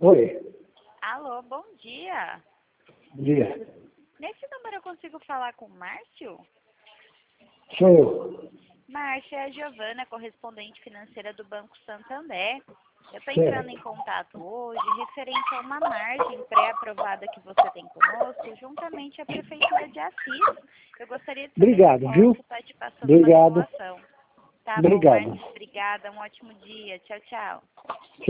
Oi, Alô, bom dia. bom dia. Nesse número eu consigo falar com o Márcio? Sou eu. Márcio, é a Giovana, correspondente financeira do Banco Santander. Eu estou Certo. entrando em contato hoje referente a uma margem pré-aprovada que você tem conosco, juntamente à Prefeitura de Assis. Eu gostaria de saber Obrigado, se viu? posso estar te passando uma Obrigado. simulação. Tá bom, Obrigado. Márcio, obrigada, um ótimo dia. Tchau, tchau.